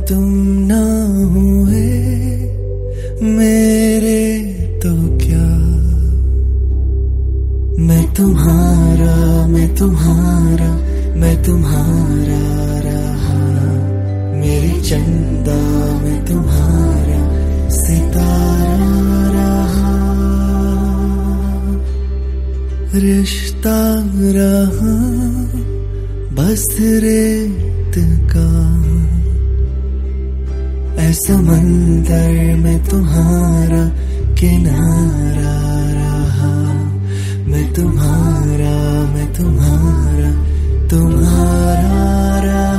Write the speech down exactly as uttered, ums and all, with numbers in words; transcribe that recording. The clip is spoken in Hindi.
तुम ना हुए मेरे तो क्या, मैं तुम्हारा मैं तुम्हारा मैं तुम्हारा रहा, मेरी चंदा मैं तुम्हारा सितारा रहा। रिश्ता रहा बस रेत का, ऐसा मंदिर में तुम्हारा किनारा रहा, मैं तुम्हारा मैं तुम्हारा तुम्हारा रहा।